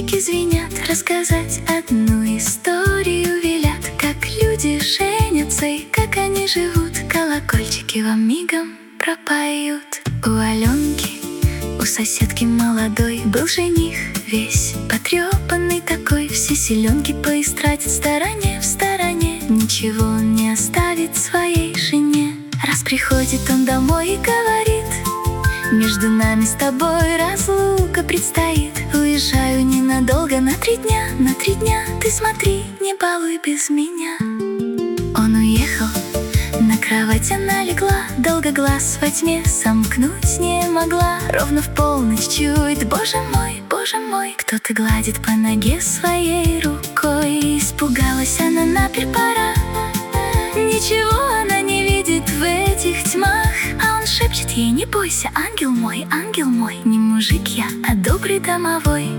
Бубенчики звенят, рассказать одну историю велят. Как люди женятся и как они живут, колокольчики вам мигом пропоют. У Аленки, у соседки молодой, был жених весь потрепанный такой. Все силенки поистратит в стороне, ничего он не оставит своей жене. Раз приходит он домой и говорит: между нами с тобой разлука предстоит. Уезжаю ненадолго, на 3 дня. Ты смотри, не балуй без меня. Он уехал, на кровать она легла, долго глаз во тьме сомкнуть не могла. Ровно в полночь чует: боже мой, кто-то гладит по ноге своей рукой. Испугалась она наперпора, ничего она не видит в этих тьмах. А он шепчет ей: не бойся, ангел мой, не мужик я, а добрый домовой.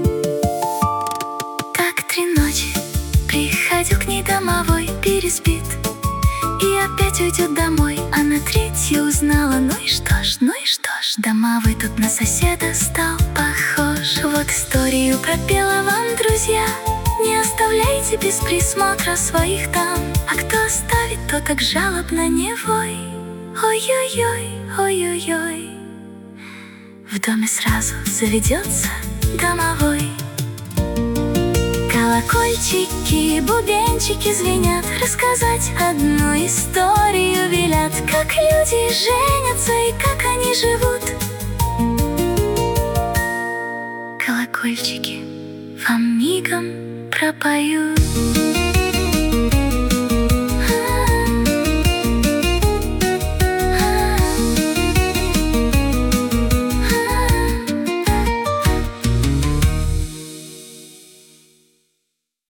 Так 3 ночи приходил к ней домовой, переспит и опять уйдет домой. А на 3-ю узнала: ну и что ж, домовой тут на соседа стал похож. Вот историю пропела вам, друзья. Не оставляйте без присмотра своих дам, а кто оставит, то так жалобно не вой. Ой-ой-ой, ой-ой-ой, в доме сразу заведется домовой. Колокольчики, бубенчики звенят, рассказать одну историю велят. Как люди женятся и как они живут, колокольчики вам мигом пропоют.